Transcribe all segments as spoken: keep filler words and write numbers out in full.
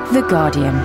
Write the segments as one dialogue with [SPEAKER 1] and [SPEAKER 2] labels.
[SPEAKER 1] The Guardian.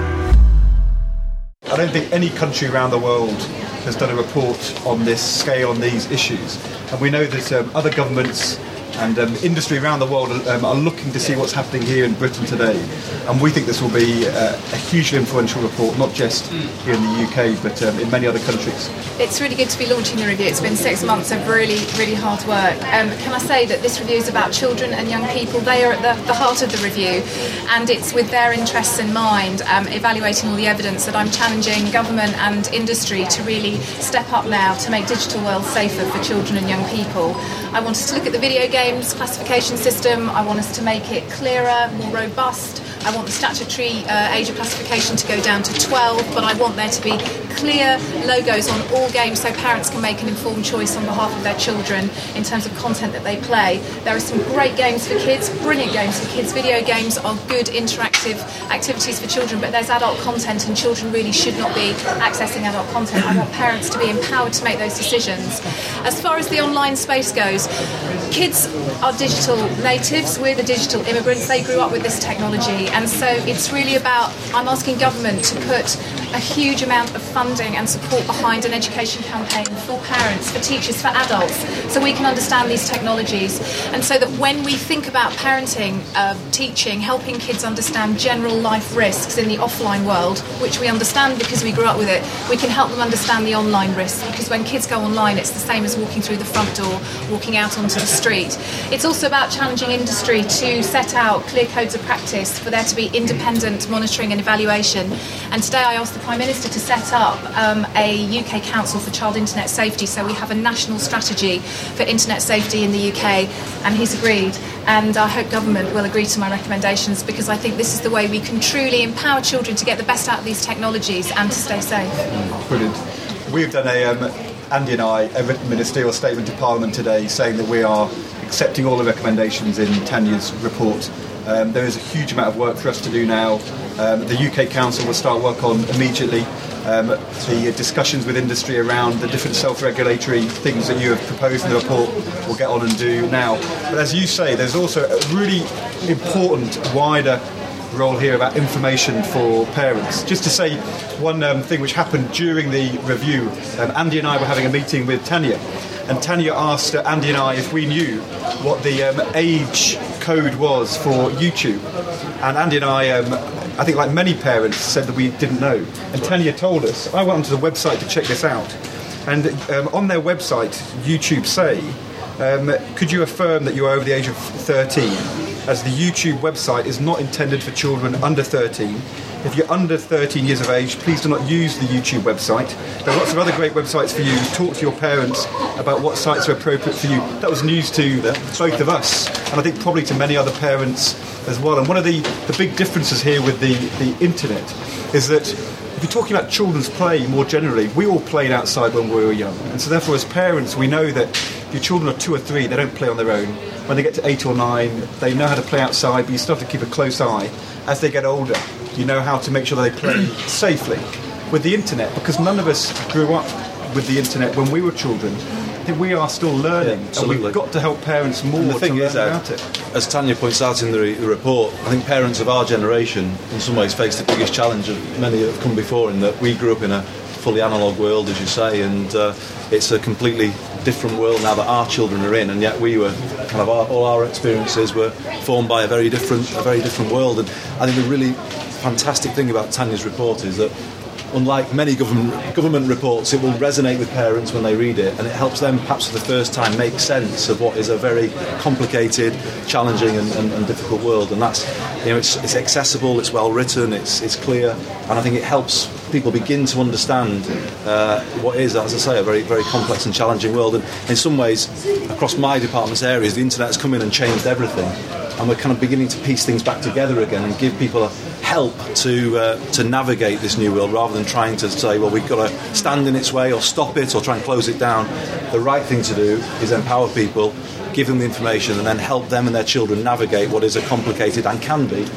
[SPEAKER 2] I don't think any country around the world has done a report on this scale, on these issues. And we know that um, other governments and um, industry around the world um, are looking to see what's happening here in Britain today. And we think this will be uh, a hugely influential report, not just here in the U K, but um, in many other countries.
[SPEAKER 3] It's really good to be launching the review. It's been six months of really, really hard work. Um, can I say that this review is about children and young people? They are at the, the heart of the review, and it's with their interests in mind, um, evaluating all the evidence, that I'm challenging government and industry to really step up now to make digital world safer for children and young people. I want us to look at the video games classification system. I want us to make it clearer, more robust. I want the statutory uh, age of classification to go down to twelve, but I want there to be clear logos on all games so parents can make an informed choice on behalf of their children in terms of content that they play. There are some great games for kids, brilliant games for kids. Video games are good interactive activities for children, but there's adult content and children really should not be accessing adult content. I want parents to be empowered to make those decisions. As far as the online space goes, kids are digital natives. We're the digital immigrants. They grew up with this technology. And so it's really about, I'm asking government to put a huge amount of funding and support behind an education campaign for parents, for teachers, for adults, so we can understand these technologies. And so that when we think about parenting, uh, teaching, helping kids understand general life risks in the offline world, which we understand because we grew up with it, we can help them understand the online risks, because when kids go online, it's the same as walking through the front door, walking out onto the street. It's also about challenging industry to set out clear codes of practice for there to be independent monitoring and evaluation. And today I asked the Prime Minister to set up um, a U K Council for Child Internet Safety, so we have a national strategy for internet safety in the U K, and he's agreed. And I hope government will agree to my recommendations, because I think this is the way we can truly empower children to get the best out of these technologies and to stay safe.
[SPEAKER 2] Brilliant. We've done a, um, Andy and I, a written ministerial statement to Parliament today saying that we are accepting all the recommendations in Tanya's report. Um, there is a huge amount of work for us to do now. Um, the U K Council will start work on immediately. Um, the discussions with industry around the different self-regulatory things that you have proposed in the report will get on and do now. But as you say, there's also a really important, wider role here about information for parents. Just to say one um, thing which happened during the review, um, Andy and I were having a meeting with Tanya, and Tanya asked uh, Andy and I if we knew what the um, age code was for YouTube. And Andy and I, um, I think like many parents, said that we didn't know. And Tanya told us. I went onto the website to check this out. And um, on their website, YouTube say, um, could you affirm that you are over the age of thirteen? As the YouTube website is not intended for children under thirteen. If you're under thirteen years of age, please do not use the YouTube website. There are lots of other great websites for you. Talk to your parents about what sites are appropriate for you. That was news to both of us, and I think probably to many other parents as well. And one of the, the big differences here with the, the internet is that if you're talking about children's play more generally, we all played outside when we were young. And so therefore as parents, we know that if your children are two or three, they don't play on their own. When they get to eight or nine, they know how to play outside, but you still have to keep a close eye. As they get older, you know how to make sure they play safely. With the internet, because none of us grew up with the internet when we were children, I think we are still learning,
[SPEAKER 4] yeah,
[SPEAKER 2] and we've got to help parents more
[SPEAKER 4] and the thing
[SPEAKER 2] to
[SPEAKER 4] is,
[SPEAKER 2] learn
[SPEAKER 4] Ed,
[SPEAKER 2] about it.
[SPEAKER 4] As Tanya points out in the, the report, I think parents of our generation in some ways face the biggest challenge of many that have come before, in that we grew up in a fully analogue world, as you say, and uh, it's a completely different world now that our children are in, and yet we were kind of our, all our experiences were formed by a very different a very different world. And I think the really fantastic thing about Tanya's report is that, unlike many government government reports, it will resonate with parents when they read it, and it helps them perhaps for the first time make sense of what is a very complicated, challenging and, and, and difficult world. And that's, you know, it's, it's accessible, it's well written, it's it's clear, and I think it helps people begin to understand uh, what is, as I say, a very very complex and challenging world. And in some ways, across my department's areas, the internet has come in and changed everything, and we're kind of beginning to piece things back together again and give people a help to uh, to navigate this new world, rather than trying to say, well, we've got to stand in its way or stop it or try and close it down. The right thing to do is empower people, give them the information, and then help them and their children navigate what is a complicated and can be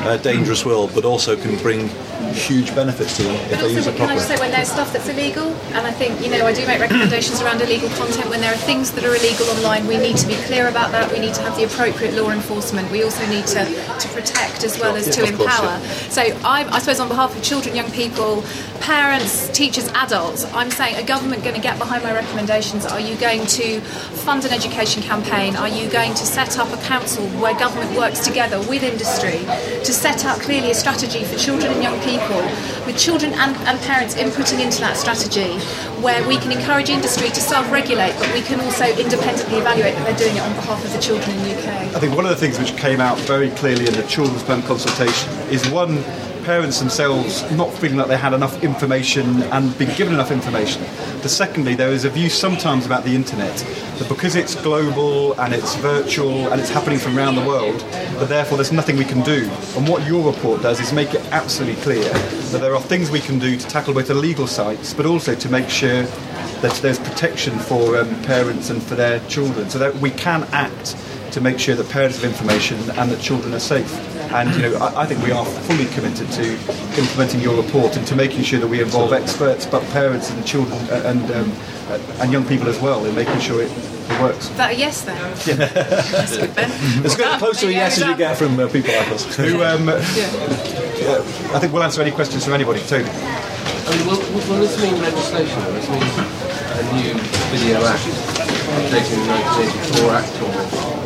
[SPEAKER 4] uh, dangerous world, but also can bring huge benefits to them if
[SPEAKER 3] But
[SPEAKER 4] they use
[SPEAKER 3] also,
[SPEAKER 4] it
[SPEAKER 3] can I
[SPEAKER 4] properly.
[SPEAKER 3] just say, when there's stuff that's illegal, and I think, you know, I do make recommendations around illegal content. When there are things that are illegal online, we need to be clear about that. We need to have the appropriate law enforcement. We also need to, to protect as well as to
[SPEAKER 4] Of course,
[SPEAKER 3] empower. So I, I suppose on behalf of children, young people, parents, teachers, adults, I'm saying, are government going to get behind my recommendations? Are you going to fund an education campaign? Are you going to set up a council where government works together with industry to set out clearly a strategy for children and young people, with children and, and parents inputting into that strategy, where we can encourage industry to self-regulate, but we can also independently evaluate that they're doing it on behalf of the children in the U K?
[SPEAKER 2] I think one of the things which came out very clearly in the children's plan consultation is, one, parents themselves not feeling like they had enough information and been given enough information. But secondly, there is a view sometimes about the internet that because it's global and it's virtual and it's happening from around the world, that therefore there's nothing we can do. And what your report does is make it absolutely clear that there are things we can do to tackle both illegal sites, but also to make sure that there's protection for um, parents and for their children, so that we can act to make sure that parents have information and that children are safe. And you know, I, I think we are fully committed to implementing your report and to making sure that we involve experts, but parents and children and um, and young people as well in making sure it, it works.
[SPEAKER 3] Is that a yes then? Yeah. That's good, Ben.
[SPEAKER 4] It's good, close to a yes as you get from uh, people like us.
[SPEAKER 2] Who, um,
[SPEAKER 3] Yeah.
[SPEAKER 2] uh, I think we'll answer any questions from anybody. Tony.
[SPEAKER 1] I mean, will, will this mean legislation? Will this mean a new video act, updating the nineteen eighty-four Act, or?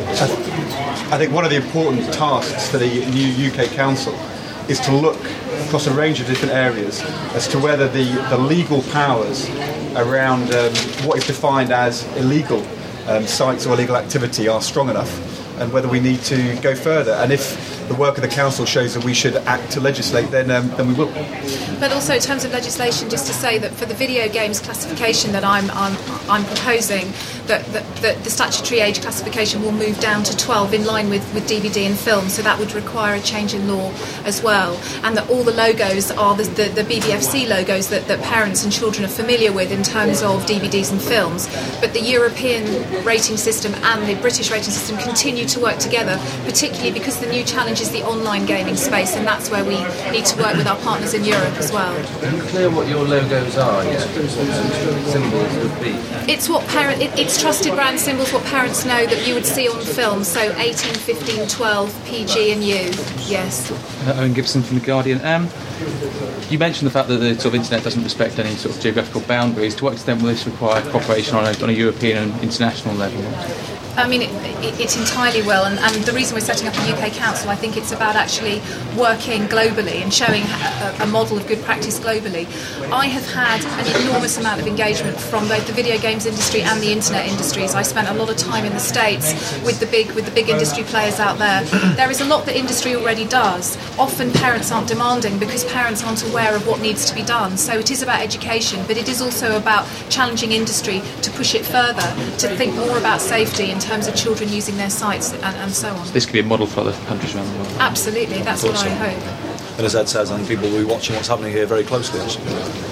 [SPEAKER 2] I think one of the important tasks for the new U K Council is to look across a range of different areas as to whether the, the legal powers around um, what is defined as illegal um, sites or illegal activity are strong enough, and whether we need to go further. And if the work of the council shows that we should act to legislate, then um, then we will.
[SPEAKER 3] But also in terms of legislation, just to say that for the video games classification that I'm I'm, I'm proposing, that, that, that the statutory age classification will move down to twelve in line with, with D V D and film, so that would require a change in law as well. And that all the logos are the, the, the B B F C logos that, that parents and children are familiar with in terms of D V Ds and films. But the European rating system and the British rating system continue to work together, particularly because the new challenge is the online gaming space, and that's where we need to work with our partners in Europe as well.
[SPEAKER 1] Are you clear what your logos are? What symbols would be?
[SPEAKER 3] It's what parent. It, it's trusted brand symbols, what parents know that you would see on film. So eighteen, fifteen, twelve, P G and U. Yes.
[SPEAKER 5] Uh, Owen Gibson from The Guardian. Um, you mentioned the fact that the sort of internet doesn't respect any sort of geographical boundaries. To what extent will this require cooperation on a, on a European and international level?
[SPEAKER 3] I mean, it, it, it entirely will, and, and the reason we're setting up a U K Council, I think it's about actually working globally and showing a, a model of good practice globally. I have had an enormous amount of engagement from both the video games industry and the internet industries. I spent a lot of time in the States with the big with the big industry players out there. There is a lot that industry already does. Often parents aren't demanding because parents aren't aware of what needs to be done. So it is about education, but it is also about challenging industry to push it further, to think more about safety in terms of children using their sites and, and so on.
[SPEAKER 5] This could be a model for other countries around the world.
[SPEAKER 3] Absolutely, that's what I hope.
[SPEAKER 4] And as Ed says, I think people will be watching what's happening here very closely, actually.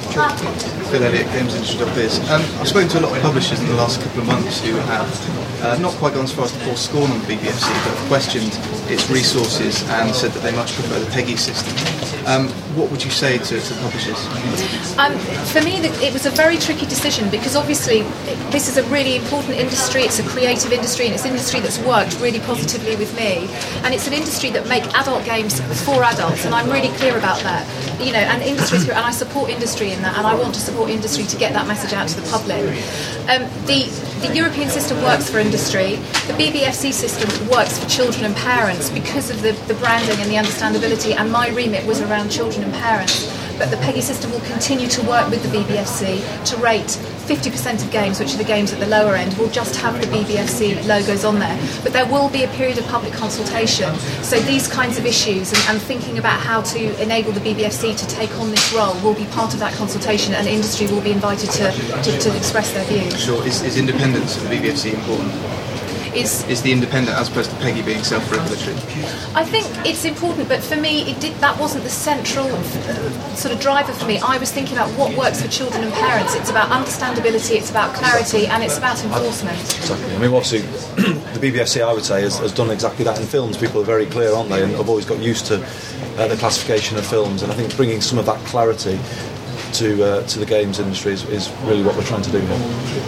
[SPEAKER 6] Phil Elliott, Games Industry dot biz. Um, I've spoken to a lot of publishers in the last couple of months who have uh, not quite gone as far as to pour scorn on the B B F C, but have questioned its resources and said that they much prefer the PEGI system. Um, what would you say to, to publishers?
[SPEAKER 3] Um, for me, the, it was a very tricky decision because obviously it, this is a really important industry. It's a creative industry, and it's an industry that's worked really positively with me. And it's an industry that make adult games for adults, and I'm really clear about that. You know, and industries, and I support industry in that, and I want to support industry to get that message out to the public. Um, the the European system works for industry. The B B F C system works for children and parents because of the, the branding and the understandability. And my remit was around children and parents. But the PEGI system will continue to work with the B B F C to rate fifty percent of games, which are the games at the lower end, will just have the B B F C logos on there. But there will be a period of public consultation. So these kinds of issues and, and thinking about how to enable the B B F C to take on this role will be part of that consultation, and industry will be invited to, to, to express their views.
[SPEAKER 6] Sure. Is, is independence of the B B F C important?
[SPEAKER 3] is
[SPEAKER 6] is the independent as opposed to Peggy being self-regulatory?
[SPEAKER 3] I think it's important, but for me, it did, that wasn't the central uh, sort of driver for me. I was thinking about what works for children and parents. It's about understandability, it's about clarity, and it's about enforcement.
[SPEAKER 4] Exactly. I mean, obviously, the B B F C, I would say, has, has done exactly that in films. People are very clear, aren't they? And have always got used to uh, the classification of films. And I think bringing some of that clarity to uh, to the games industry is, is really what we're trying to do here.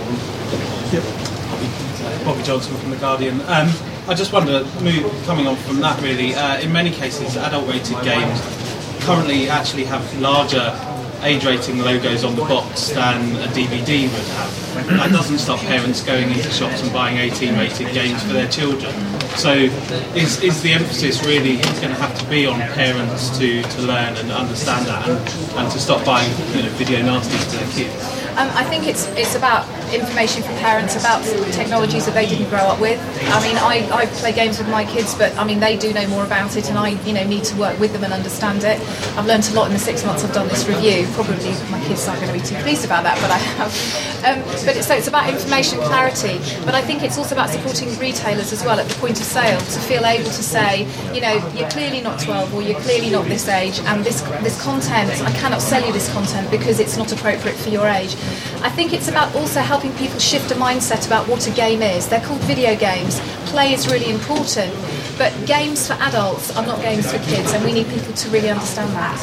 [SPEAKER 7] Yep. Bobby Johnson from The Guardian. Um, I just wonder, move, coming on from that really, uh, in many cases adult-rated games currently actually have larger age rating logos on the box than a D V D would have. That doesn't stop parents going into shops and buying eighteen rated games for their children. So is, is the emphasis really going to have to be on parents to, to learn and understand that and, and to stop buying, you know, video nasties to their kids?
[SPEAKER 3] Um, I think it's it's about information for parents about technologies that they didn't grow up with. I mean, I, I play games with my kids, but I mean they do know more about it, and I you know need to work with them and understand it. I've learned a lot in the six months I've done this review. Probably my kids aren't going to be too pleased about that, but I have. Um, but it, so it's about information clarity. But I think it's also about supporting retailers as well at the point of sale to feel able to say, you know, you're clearly not twelve or you're clearly not this age, and this this content, I cannot sell you this content because it's not appropriate for your age. I think it's about also helping people shift a mindset about what a game is. They're called video games. Play is really important, but games for adults are not games for kids, and we need people to really understand that.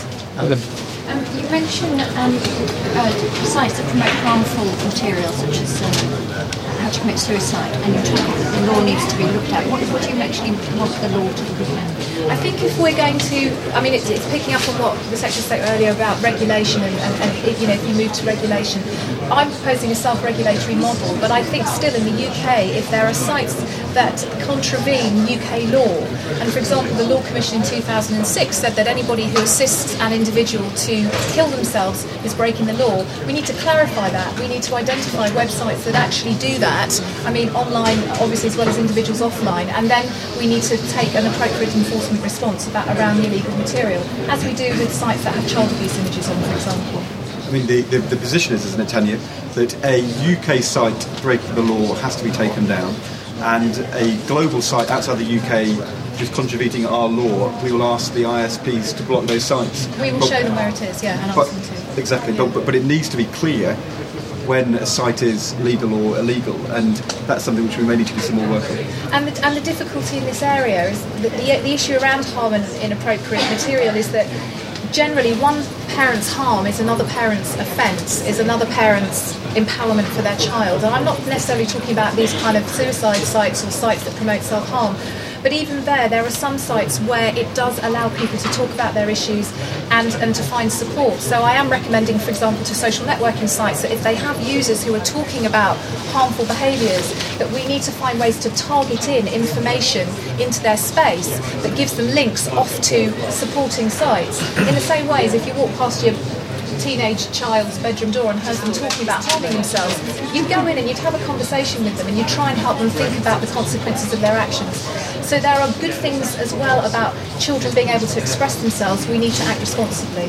[SPEAKER 8] Um, you mentioned um, uh, sites that promote harmful material, such as um, how to commit suicide, and you're talking that the law needs to be looked at. What, what do you actually want the law to look at?
[SPEAKER 3] I think if we're going to, I mean, it's, it's picking up on what the section said earlier about regulation, and, and, and if, you know, if you move to regulation, I'm proposing a self-regulatory model, but I think still in the U K, if there are sites that contravene U K law, and for example, the Law Commission in two thousand six said that anybody who assists an individual to kill themselves is breaking the law, we need to clarify that. We need to identify websites that actually do that, I mean, online, obviously, as well as individuals offline, and then we need to take an appropriate enforcement response about around the illegal material, as we do with sites that have child abuse images on, for example.
[SPEAKER 2] I mean, the, the, the position is, isn't it, Tanya, that a U K site breaking the law has to be taken down, and a global site outside the U K which is contravening our law, we will ask the I S Ps to block those sites.
[SPEAKER 3] We will
[SPEAKER 2] but,
[SPEAKER 3] show them where it is, yeah, and
[SPEAKER 2] but,
[SPEAKER 3] ask them to.
[SPEAKER 2] Exactly, but, but, but it needs to be clear when a site is legal or illegal, and that's something which we may need to do some more work on.
[SPEAKER 3] And the, and the difficulty in this area is that the, the issue around harm and inappropriate material is that generally one parent's harm is another parent's offence, is another parent's empowerment for their child. And I'm not necessarily talking about these kind of suicide sites or sites that promote self-harm, but even there, there are some sites where it does allow people to talk about their issues and, and to find support. So I am recommending, for example, to social networking sites that if they have users who are talking about harmful behaviours, that we need to find ways to target in information into their space that gives them links off to supporting sites. In the same way as if you walk past your teenage child's bedroom door and heard them talking about harming themselves, you'd go in and you'd have a conversation with them and you'd try and help them think about the consequences of their actions. So there are good things as well about children being able to express themselves. We need to act responsibly.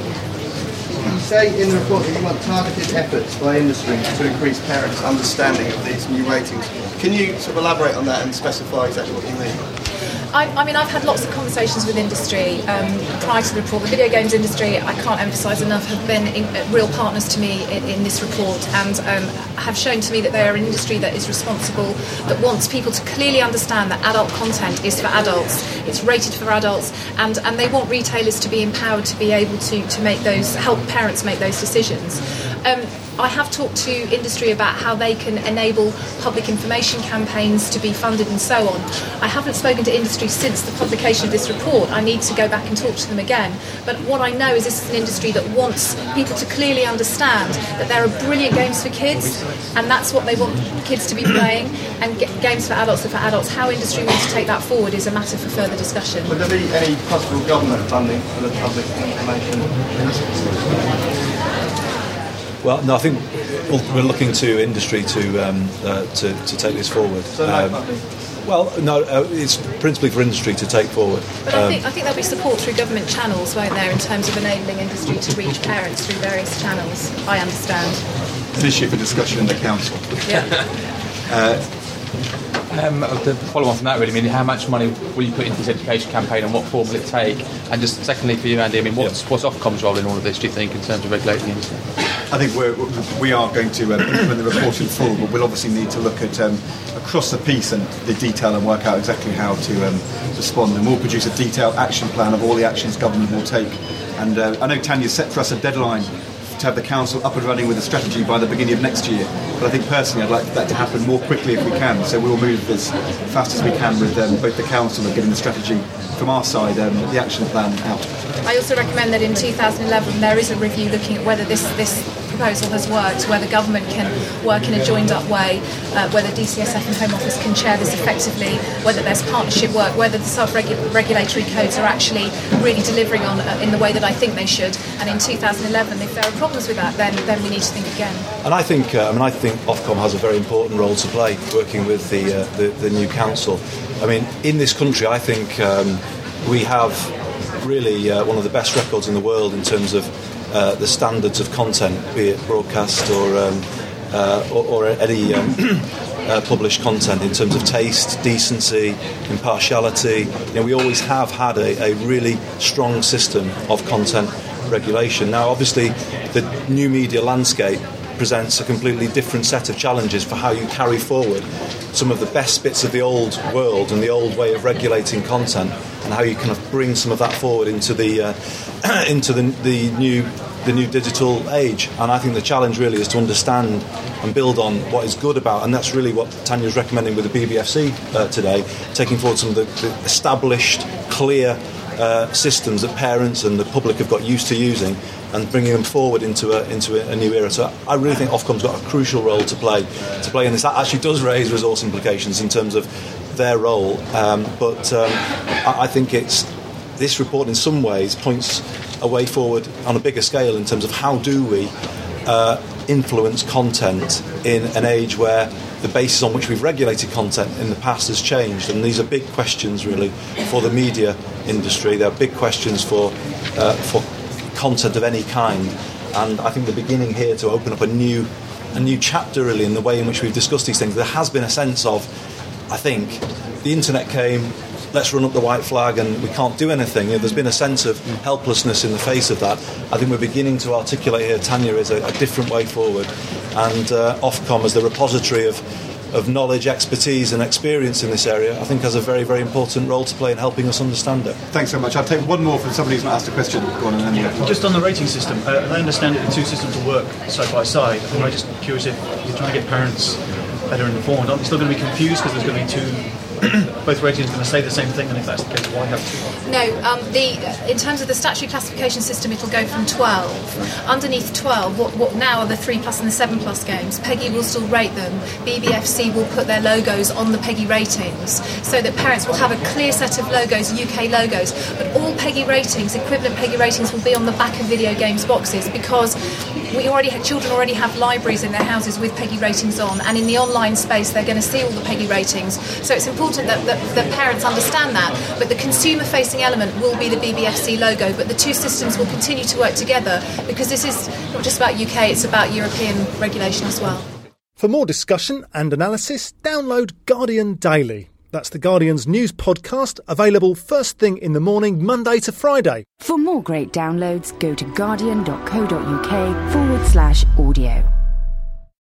[SPEAKER 9] You say in the report that you want targeted efforts by industry to increase parents' understanding of these new ratings. Can you sort of elaborate on that and specify exactly what you mean?
[SPEAKER 3] I, I mean, I've had lots of conversations with industry um, prior to the report. The video games industry, I can't emphasise enough, have been in, uh, real partners to me in, in this report, and um, have shown to me that they are an industry that is responsible, that wants people to clearly understand that adult content is for adults, it's rated for adults, and, and they want retailers to be empowered to be able to, to make those, help parents make those decisions. Um, I have talked to industry about how they can enable public information campaigns to be funded and so on. I haven't spoken to industry since the publication of this report. I need to go back and talk to them again. But what I know is this is an industry that wants people to clearly understand that there are brilliant games for kids, and that's what they want kids to be playing, and games for adults are for adults. How industry wants to take that forward is a matter for further discussion.
[SPEAKER 9] Would there be any possible government funding for the public information?
[SPEAKER 4] Well, no, I think we're looking to industry to um, uh, to, to take this forward.
[SPEAKER 9] So no
[SPEAKER 4] um, well, no, uh, it's principally for industry to take forward.
[SPEAKER 3] But
[SPEAKER 4] um,
[SPEAKER 3] I think I think there'll be support through government channels, won't there, in terms of enabling industry to reach parents through various channels. I understand.
[SPEAKER 2] An issue for discussion in the council.
[SPEAKER 3] Yeah.
[SPEAKER 2] uh,
[SPEAKER 5] Um, the follow on from that, really, I mean, how much money will you put into this education campaign and what form will it take? And just secondly for you, Andy, I mean, what's, what's Ofcom's role in all of this, do you think, in terms of regulating the internet?
[SPEAKER 2] I think we're, we are going to um, implement the report in full, but we'll obviously need to look at um, across the piece and the detail and work out exactly how to um, respond. And we'll produce a detailed action plan of all the actions government will take. And uh, I know Tanya's set for us a deadline to have the council up and running with a strategy by the beginning of next year. But I think personally I'd like that to happen more quickly if we can. So we'll move as fast as we can with um, both the council and getting the strategy from our side, um, the action plan out.
[SPEAKER 3] I also recommend that in two thousand eleven there is a review looking at whether this, this proposal has worked, whether government can work in a joined up way, uh, whether D C S F and Home Office can chair this effectively, whether there's partnership work, whether the self-regulatory codes are actually really delivering on uh, in the way that I think they should. And in two thousand eleven, if there are problems with that, then then we need to think again.
[SPEAKER 4] And I think uh, I mean I think Ofcom has a very important role to play working with the uh, the, the new council. I mean, in this country, I think um, we have really uh, one of the best records in the world in terms of uh, the standards of content, be it broadcast or um, uh, or, or any um, uh, published content, in terms of taste, decency, impartiality. You know, we always have had a, a really strong system of content regulation. Now, obviously, the new media landscape presents a completely different set of challenges for how you carry forward some of the best bits of the old world and the old way of regulating content, and how you kind of bring some of that forward into the uh, into the, the new the new digital age. And I think the challenge really is to understand and build on what is good about, and that's really what Tanya's recommending with the B B F C uh, today, taking forward some of the, the established, clear uh, systems that parents and the public have got used to using, and bringing them forward into a into a, a new era. So I really think Ofcom's got a crucial role to play to play in this. That actually does raise resource implications in terms of their role, um, but um, I, I think it's this report in some ways points a way forward on a bigger scale in terms of how do we uh, influence content in an age where the basis on which we've regulated content in the past has changed, and these are big questions really for the media industry. They're big questions for uh, for content of any kind, and I think the beginning here to open up a new a new chapter really in the way in which we've discussed these things. There has been a sense of, I think, the internet came, let's run up the white flag and we can't do anything. You know, there's been a sense of helplessness in the face of that. I think we're beginning to articulate here, Tanya, is a, a different way forward, and uh, Ofcom as the repository of of knowledge, expertise and experience in this area, I think has a very, very important role to play in helping us understand it.
[SPEAKER 2] Thanks so much. I'll take one more from somebody who's not asked a question. Go on, and then
[SPEAKER 10] just on the rating system, uh, I understand that the two systems will work side by side. I'm just curious if you're trying to get parents better informed. Aren't they still going to be confused because there's going to be two... both ratings are going to say the same thing, and if that's the case, why have two?
[SPEAKER 3] No, um, the in terms of the statutory classification system, it'll go from twelve. Underneath twelve, what, what now are the three plus and the seven plus games, PEGI will still rate them. B B F C will put their logos on the PEGI ratings, so that parents will have a clear set of logos, U K logos, but all PEGI ratings, equivalent PEGI ratings, will be on the back of video games boxes, because we already have, children already have libraries in their houses with PEGI ratings on, and in the online space they're going to see all the PEGI ratings. So it's important that, that, that parents understand that, but the consumer-facing element will be the B B F C logo, but the two systems will continue to work together, because this is not just about U K, it's about European regulation as well.
[SPEAKER 11] For more discussion and analysis, download Guardian Daily. That's the Guardian's news podcast, available first thing in the morning, Monday to Friday.
[SPEAKER 12] For more great downloads, go to guardian.co.uk forward slash audio.